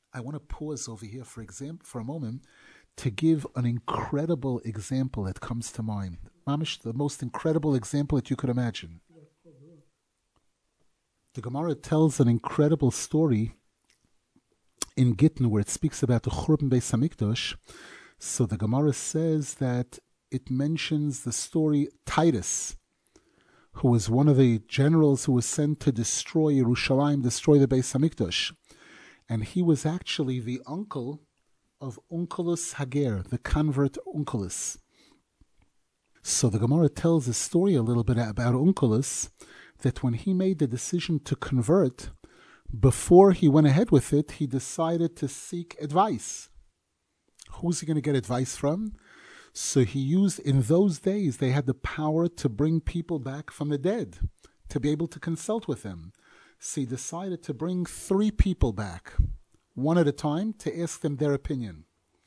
I want to pause over here for a moment to give an incredible example that comes to mind. Mamish, the most incredible example that you could imagine. The Gemara tells an incredible story in Gittin where it speaks about the Churban Beis Hamikdash. So the Gemara says that it mentions the story Titus, who was one of the generals who was sent to destroy Yerushalayim, destroy the Beis Hamikdash. And he was actually the uncle of Onkelos Hager, the convert Onkelos. So the Gemara tells a story a little bit about Onkelos, that when he made the decision to convert, before he went ahead with it, he decided to seek advice. Who's he going to get advice from? So he used, in those days, they had the power to bring people back from the dead, to be able to consult with them. So he decided to bring 3 people back, one at a time, to ask them their opinion.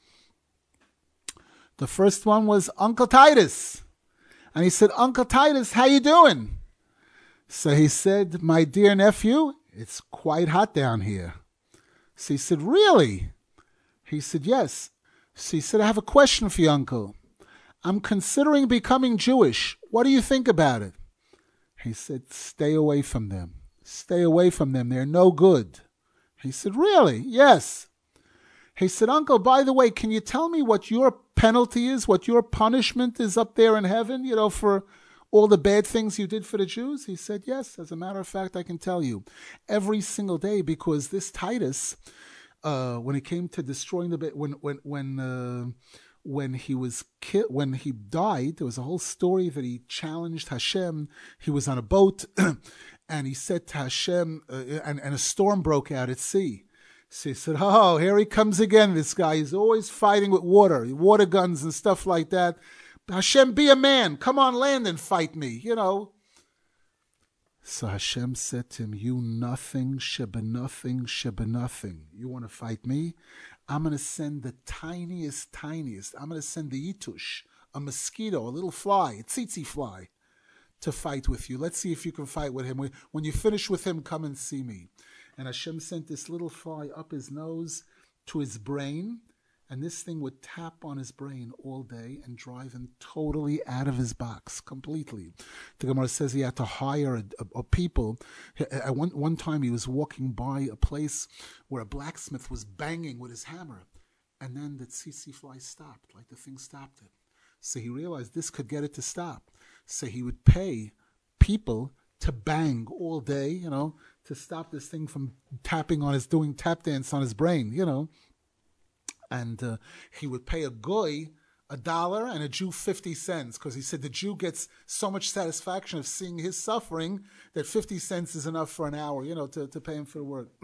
The first one was Uncle Titus. And he said, Uncle Titus, how you doing? So he said, my dear nephew, it's quite hot down here. So he said, really? He said, yes. So he said, I have a question for you, Uncle. I'm considering becoming Jewish. What do you think about it? He said, stay away from them. Stay away from them. They're no good. He said, really? Yes. He said, Uncle, by the way, can you tell me what your penalty is, what your punishment is up there in heaven, for all the bad things you did for the Jews? He said, yes, as a matter of fact, I can tell you. Every single day, because this Titus, when it came to destroying when he was when he died, there was a whole story that he challenged Hashem. He was on a boat, and he said to Hashem, and a storm broke out at sea. So he said, oh, here he comes again, this guy. He's always fighting with water guns and stuff like that. Hashem, be a man. Come on land and fight me, So Hashem said to him, you nothing, shebenothing. You want to fight me? I'm going to send the tiniest. I'm going to send the yitush, a mosquito, a little fly, a tsitsi fly, to fight with you. Let's see if you can fight with him. When you finish with him, come and see me. And Hashem sent this little fly up his nose to his brain, and this thing would tap on his brain all day and drive him totally out of his box, completely. The Gemara says he had to hire a people. At one time he was walking by a place where a blacksmith was banging with his hammer, and then the tsitsi fly stopped, like the thing stopped it. So he realized this could get it to stop. So he would pay people to bang all day, to stop this thing from doing tap dance on his brain, And he would pay a goy $1 and a Jew 50 cents, because he said the Jew gets so much satisfaction of seeing his suffering that 50 cents is enough for an hour, to pay him for the work.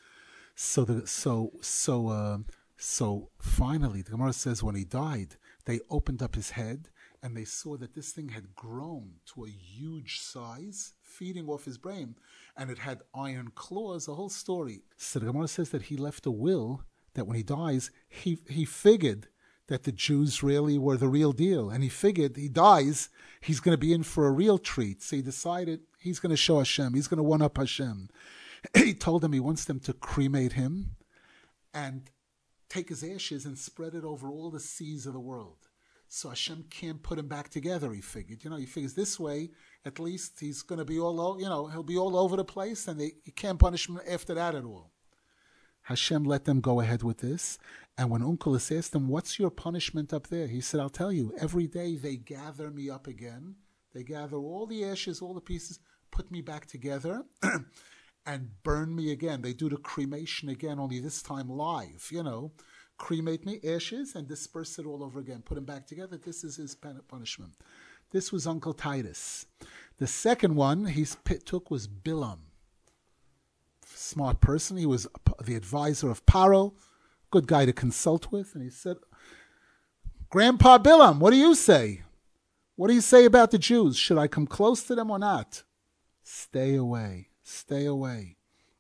So finally, the Gemara says when he died, they opened up his head and they saw that this thing had grown to a huge size, feeding off his brain, and it had iron claws, a whole story. So the Gemara says that he left a will that when he dies, he figured that the Jews really were the real deal. And he figured he dies, he's going to be in for a real treat. So he decided he's going to show Hashem. He's going to one-up Hashem. He told them he wants them to cremate him and take his ashes and spread it over all the seas of the world. So Hashem can't put him back together, he figured. He figures this way, at least he's going to be he'll be all over the place, and he can't punish him after that at all. Hashem let them go ahead with this. And when Onkelos asked him, what's your punishment up there? He said, I'll tell you, every day they gather me up again. They gather all the ashes, all the pieces, put me back together, and burn me again. They do the cremation again, only this time live, Cremate me, ashes, and disperse it all over again. Put him back together. This is his punishment. This was Uncle Titus. The second one he took was Bilam. Smart person. He was the advisor of Paro, good guy to consult with. And he said, Grandpa Bilam, what do you say? What do you say about the Jews? Should I come close to them or not? Stay away. Stay away.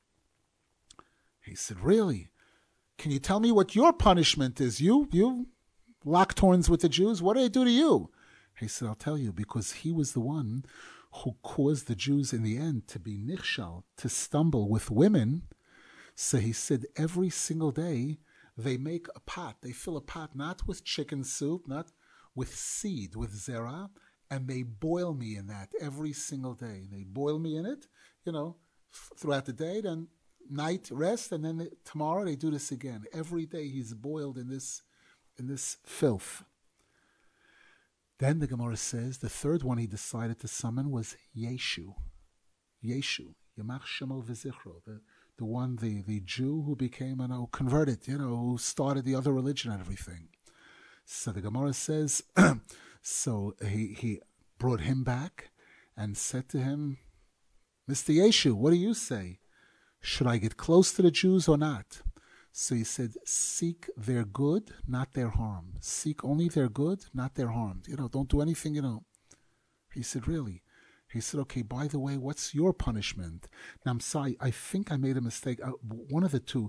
He said, really? Can you tell me what your punishment is? You locked horns with the Jews. What did they do to you? He said, I'll tell you, because he was the one who caused the Jews in the end to be nichshal, to stumble with women. So he said every single day they make a pot. They fill a pot not with chicken soup, not with seed, with zera, and they boil me in that every single day. They boil me in it, throughout the day, then night rest, and then tomorrow they do this again. Every day he's boiled in this filth. Then the Gemara says the third one he decided to summon was Yeshu. Yeshu, Yamach Shemel V'Zichro, the one, the Jew who became, converted, who started the other religion and everything. So the Gemara says, so he brought him back and said to him, Mr. Yeshu, what do you say? Should I get close to the Jews or not? So he said, seek their good, not their harm. Seek only their good, not their harm. Don't do anything, He said, really? He said, okay, by the way, what's your punishment? Now, I'm sorry, I think I made a mistake. One of the two,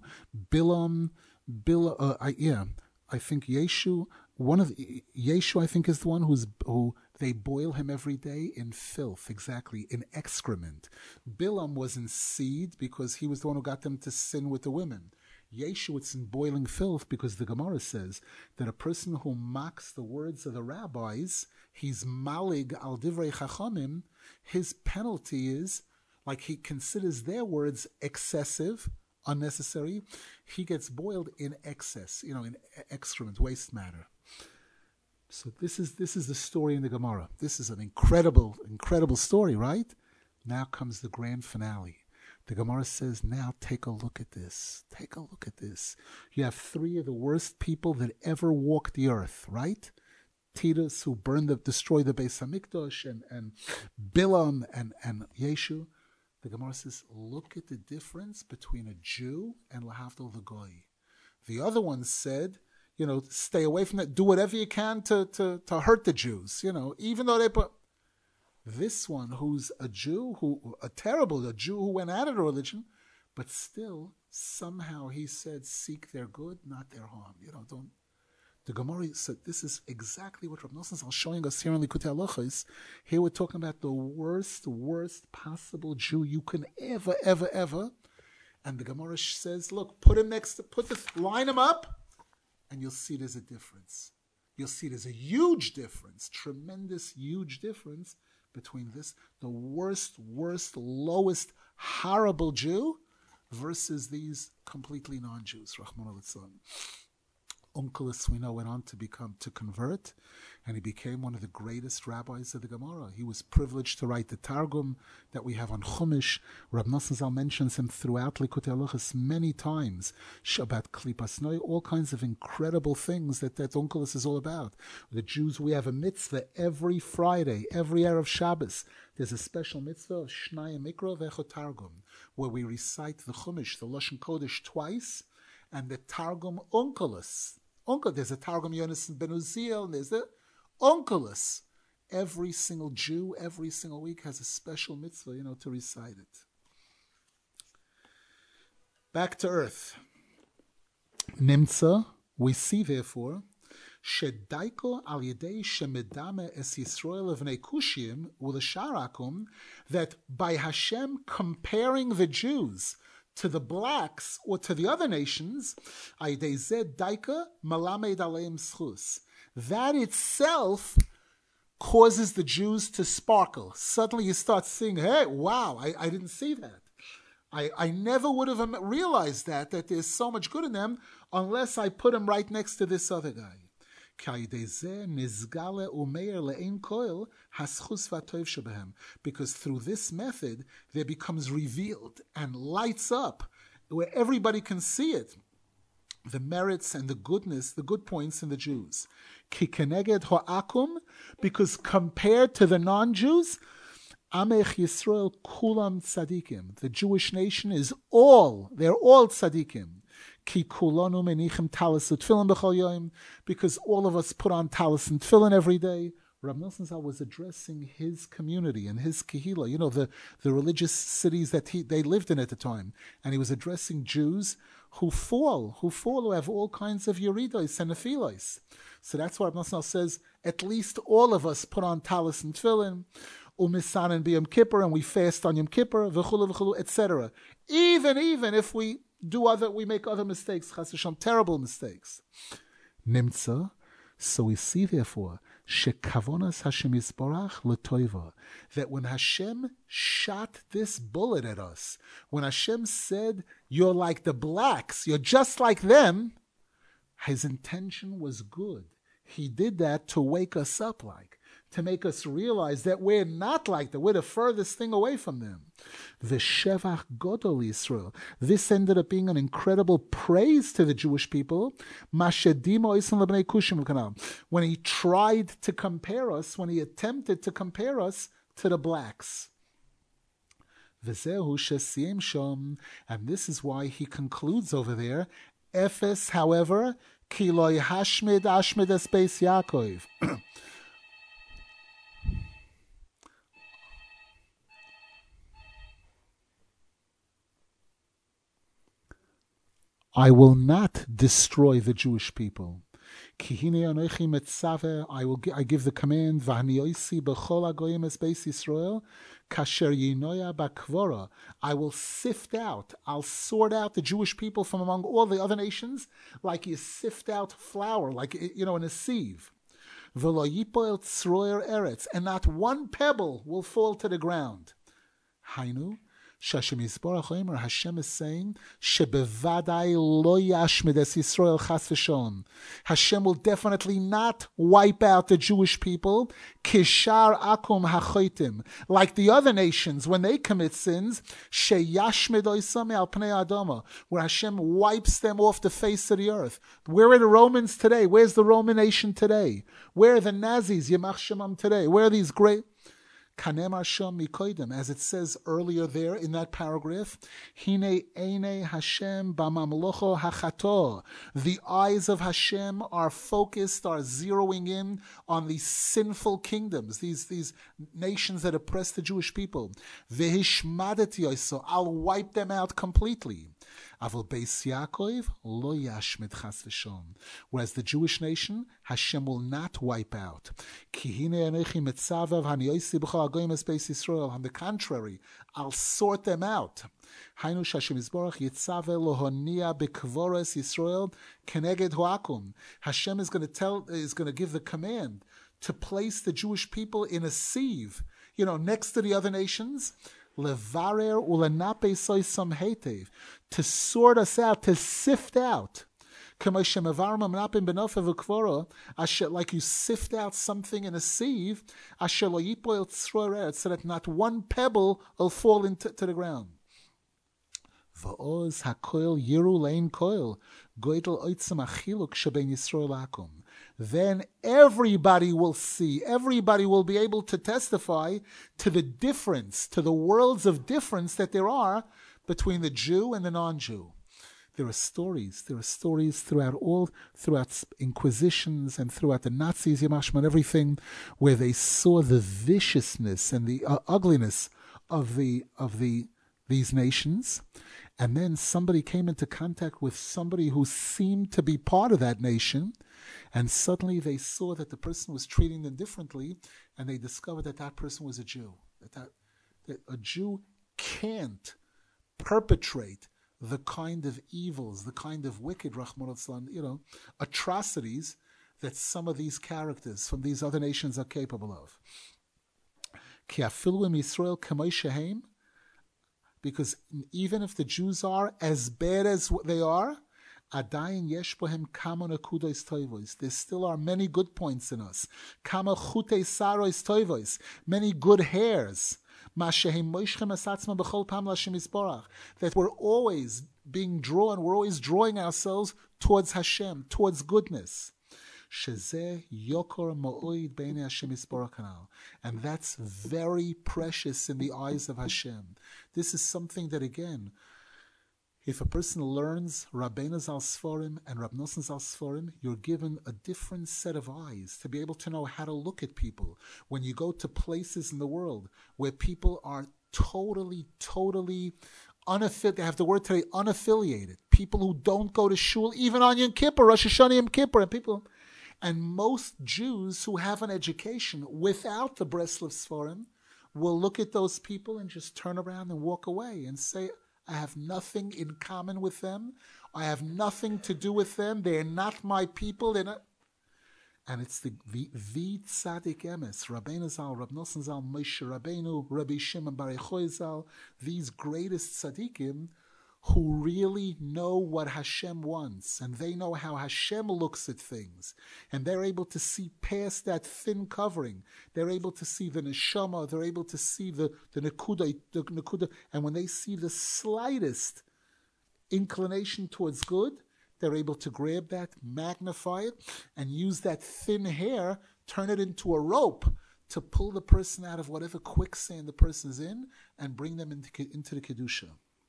I think Yeshu, Yeshu, I think, is the one who they boil him every day in filth, exactly, in excrement. Bilam was in seed because he was the one who got them to sin with the women. Yeshu, it's in boiling filth because the Gemara says that a person who mocks the words of the rabbis, he's malig al divrei chachamim, his penalty is, like he considers their words excessive, unnecessary, he gets boiled in excess, in excrement, waste matter. So this is the story in the Gemara. This is an incredible, incredible story, right? Now comes the grand finale. The Gemara says, now take a look at this. Take a look at this. You have three of the worst people that ever walked the earth, right? Titus, who destroyed the Beis Hamikdash, and Bilam and Yeshu. The Gemara says, look at the difference between a Jew and Lahavdil the Goy. The other one said, stay away from that. Do whatever you can to hurt the Jews, even though they put... This one, who's a Jew, a Jew who went out of the religion, but still, somehow he said, seek their good, not their harm. Don't... The Gemara said, this is exactly what Rav Nosson is showing us here in Likutei Halachos. Here we're talking about the worst possible Jew you can ever. And the Gemara says, look, line him up, and you'll see there's a difference. You'll see there's a huge difference, tremendous, huge difference between the worst, lowest, horrible Jew versus these completely non-Jews. Rahman al-Islam. Onkelos, we know, went on to convert, and he became one of the greatest rabbis of the Gemara. He was privileged to write the Targum that we have on Chumash. Rab Nosson Zal mentions him throughout Likutei Halachos many times, about Klipas Noi, all kinds of incredible things that Onkelos is all about. The Jews, we have a mitzvah every Friday, every Erev Shabbos. There's a special mitzvah, Shnaya Mikra V'Echot Targum, where we recite the Chumash, the Lashon Kodesh, twice, and the Targum Onkelos. There's a Targum Yonasan ben Uziel, and there's the Onkelos. Every single Jew, every single week has a special mitzvah, to recite it. Back to earth. Nimtza, we see therefore, Shedaiko al yedei shemedame es Yisrael evnei Kushim u'lesharakum, that by Hashem comparing the Jews to the blacks or to the other nations, that itself causes the Jews to sparkle. Suddenly you start seeing, hey, wow, I didn't see that. I never would have realized that there's so much good in them unless I put them right next to this other guy. Because through this method, there becomes revealed and lights up where everybody can see it, the merits and the goodness, the good points in the Jews. Because compared to the non-Jews, Amech Yisrael kulam tzadikim. The Jewish nation they're all tzadikim. Ki kulanu menichem talis utfilin b'chol yom, because all of us put on talis and tefillin every day. Rav Nosson Zal was addressing his community and his kehila, the religious cities that they lived in at the time, and he was addressing Jews who have all kinds of yeridos and nephilos. So that's why Rav Nosson Zal says, at least all of us put on talis and tefillin, umisan and b'yom kippur, and we fast on Yom Kippur, v'chulu, etc. Even if we we make other mistakes, chas v'shalom, terrible mistakes. Nimtza, so we see therefore, shekavonas Hashem Yisborach l'toiva, that when Hashem shot this bullet at us, when Hashem said, you're like the blacks, you're just like them, his intention was good. He did that to wake us up, to make us realize that we're not like that. We're the furthest thing away from them. V'shevach Godol Yisrael. This ended up being an incredible praise to the Jewish people. When he tried to compare us, when he attempted to compare us to the blacks. And this is why he concludes over there, Ephes, however, ki lo yhashmid ashmid es beis Yaakov. I will not destroy the Jewish people. I give the command, I will sift out, I'll sort out the Jewish people from among all the other nations, like you sift out flour, like, in a sieve. And not one pebble will fall to the ground. Hainu. Hashem is saying, Hashem will definitely not wipe out the Jewish people, like the other nations when they commit sins, where Hashem wipes them off the face of the earth. Where are the Romans today? Where's the Roman nation today? Where are the Nazis, Yamach Shemam, today? Where are these great... As it says earlier there in that paragraph, Hine Eine Hashem b'mamlocho hachato. The eyes of Hashem are focused, are zeroing in on these sinful kingdoms, these nations that oppress the Jewish people. Vehishmadeti oiso, I'll wipe them out completely. Aval Beis Yaakov lo yashmid chas v'shom. Whereas the Jewish nation, Hashem will not wipe out. Ki hine anechi metzavav hanyosi b'chol agoyim es Beis Yisrael. On the contrary, I'll sort them out. Hainu Hashem Yisborach yitzave lohonia b'kvoros Yisrael keneged hoakum. Hashem is going to give the command to place the Jewish people in a sieve, next to the other nations. Levarer ulenape soisam hetev, to sort us out, to sift out. Like you sift out something in a sieve, so that not one pebble will fall into the ground. Then everybody will see, everybody will be able to testify to the difference, to the worlds of difference that there are between the Jew and the non-Jew. There are stories throughout inquisitions and throughout the Nazis, Yamashma, and everything, where they saw the viciousness and the ugliness of these nations. And then somebody came into contact with somebody who seemed to be part of that nation, and suddenly they saw that the person was treating them differently, and they discovered that person was a Jew. That a Jew can't perpetrate the kind of evils, the kind of wicked, atrocities that some of these characters from these other nations are capable of. Because even if the Jews are as bad as they are, there still are many good points in us. Many good hairs. That we're always being drawn, we're always drawing ourselves towards Hashem, towards goodness. And that's very precious in the eyes of Hashem. This is something that, again, if a person learns Rabbeinu Zal Sforim and Rab Nosson Zal Sforim, you're given a different set of eyes to be able to know how to look at people. When you go to places in the world where people are totally unaffiliated, they have the word today, unaffiliated. People who don't go to shul, even on Yom Kippur, Rosh Hashanah Yom Kippur, and most Jews who have an education without the Breslov Sforim will look at those people and just turn around and walk away and say, I have nothing in common with them. I have nothing to do with them. They're not my people. They're not. And it's the tzaddik emes, Rabbeinu Zal, Rab Nosson Zal, Moshe Rabbeinu, Rabbi Shimon Bar Yochai Zal, these greatest tzaddikim who really know what Hashem wants, and they know how Hashem looks at things, and they're able to see past that thin covering. They're able to see the neshama, they're able to see the nekuda, and when they see the slightest inclination towards good, they're able to grab that, magnify it, and use that thin hair, turn it into a rope to pull the person out of whatever quicksand the person's in and bring them into the Kedusha.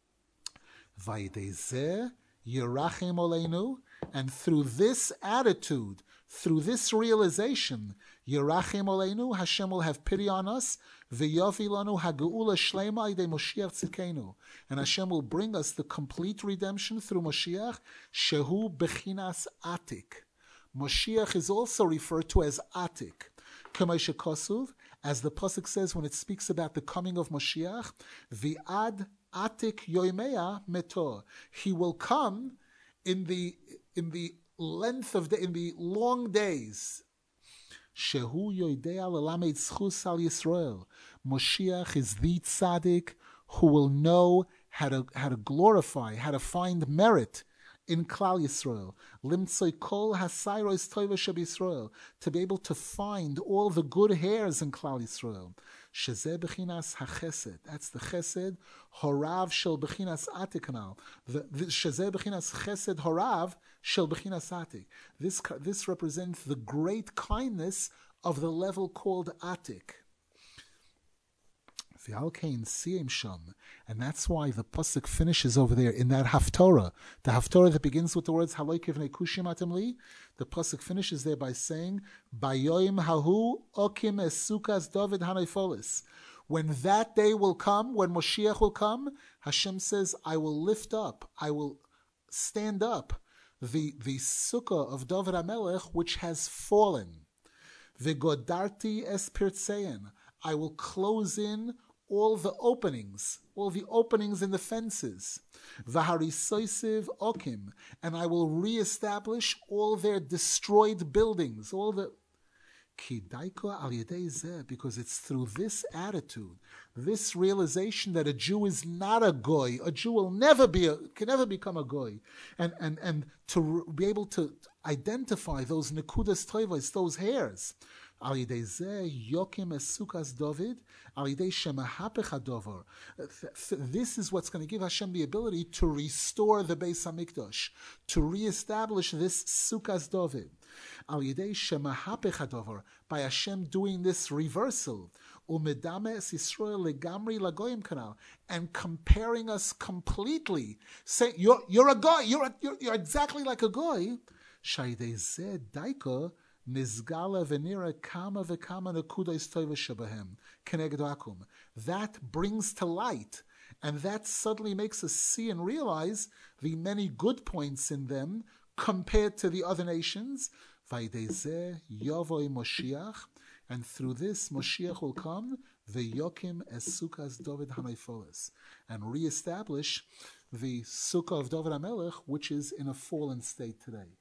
Vaydezeh Yerachem Oleinu, and through this attitude, through this realization, Yerachem Oleinu, Hashem will have pity on us. V'yavi lanu hageula shlema idei Moshiach tzidkenu, and Hashem will bring us the complete redemption through Moshiach. Shehu bechinas atik. Moshiach is also referred to as atik. K'may shekasuv, as the pasuk says when it speaks about the coming of Moshiach, v'ad atik yoimea metor. He will come in the length of in the long days. Shehu yoidea lelamed zchus al Yisrael. Moshiach is the tzaddik who will know how to glorify, how to find merit in Klal Yisrael. Limtzoi kol hasayros tova sheb Yisrael, to be able to find all the good hairs in Klal Yisrael. Shezeh bechinas hachesed. That's the chesed horav shel bechinas atik kanal. Shezeh bechinas chesed horav shel bechinas atik. This represents the great kindness of the level called atik. And that's why the pasuk finishes over there in that haftorah. The haftorah that begins with the words Haloi kivnei kushim atem li. The pasuk finishes there by saying Bayoim hahu okim esukas David hanayfolis. When that day will come, when Moshiach will come, Hashem says, I will lift up, I will stand up the sukkah of David HaMelech which has fallen. V'godarti es pirtzein. I will close in all the openings in the fences. V'harisoisiv okim, and I will reestablish all their destroyed buildings, all the Kidaiko al yedei zeh, because it's through this attitude, this realization that a Jew is not a goy, a Jew will can never become a goy, and to be able to identify those nekudas toivos, those hairs. Al yedei zeh yokim esukas David, al yedei shemahapech hadover. This is what's going to give Hashem the ability to restore the Beis Hamikdash, to reestablish this sukas David. Al yedei shemahapech hadover, by Hashem doing this reversal, umedame es Yisrael legamri lagoyim kanal, and comparing us completely, saying you're a goy, you're exactly like a goy. Shaydei zeh daiko nizgala venira kama v'kama nekudos tova shebahem keneged akum. That brings to light, and that suddenly makes us see and realize the many good points in them compared to the other nations. Vaydei zeh yavoi Moshiach, and through this Moshiach will come v'yokim es sukas David hanayfolis, and reestablish the sukkah of David HaMelech, which is in a fallen state today.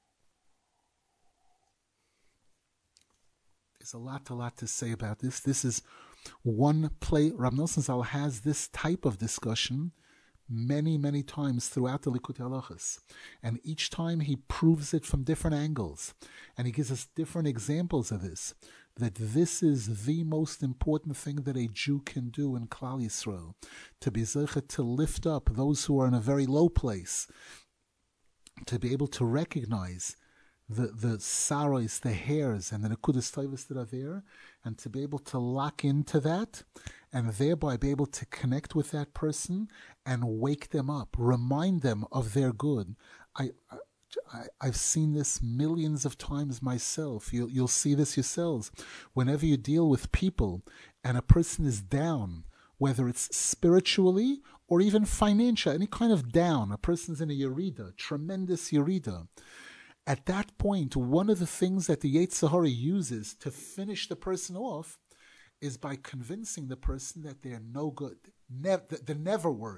There's a lot to say about this. This is one play. Rav Nosson Zal has this type of discussion many times throughout the Likutei Halachos, and each time he proves it from different angles, and he gives us different examples of this. That this is the most important thing that a Jew can do in Klal Yisrael, to be zeicha to lift up those who are in a very low place, to be able to recognize the saros, the hairs, and the nekudas tovos that are there, and to be able to lock into that, and thereby be able to connect with that person and wake them up, remind them of their good. I've seen this millions of times myself. You'll see this yourselves. Whenever you deal with people and a person is down, whether it's spiritually or even financial, any kind of down, a person's in a yerida, tremendous yerida. At that point, one of the things that the Yetzer Hara uses to finish the person off is by convincing the person that they're no good, the never word,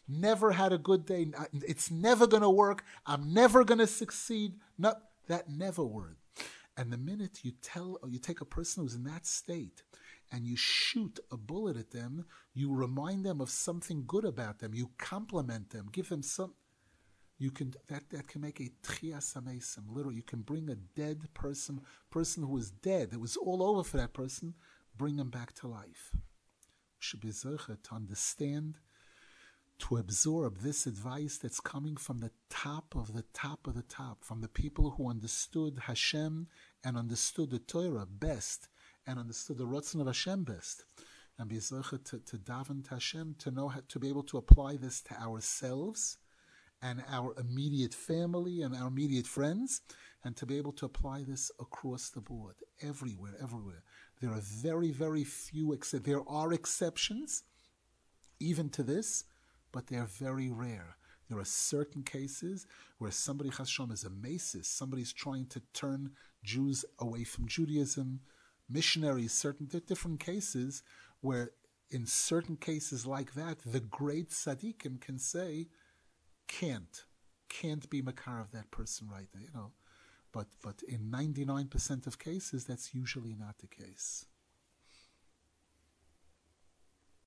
never had a good day, it's never going to work, I'm never going to succeed. No, that never word. And the minute you tell, or you take a person who's in that state and you shoot a bullet at them, you remind them of something good about them, you compliment them, give them some, you can, that can make a tchias hamesim. Literally, you can bring a dead person who was dead, it was all over for that person, bring them back to life. We should be zeicher to understand, to absorb this advice that's coming from the top of the top of the top, from the people who understood Hashem and understood the Torah best, and understood the Ratzon of Hashem best, and be zeicher to daven to Hashem, to know how to be able to apply this to ourselves and our immediate family and our immediate friends, and to be able to apply this across the board, everywhere. There are very, very few, there are exceptions, even to this, but they're very rare. There are certain cases where somebody, Chas Shalom, is a masis, somebody's trying to turn Jews away from Judaism, missionaries, certain different cases where in certain cases like that, the great tzaddikim can say, can't be makar of that person right there, But in 99% of cases, that's usually not the case.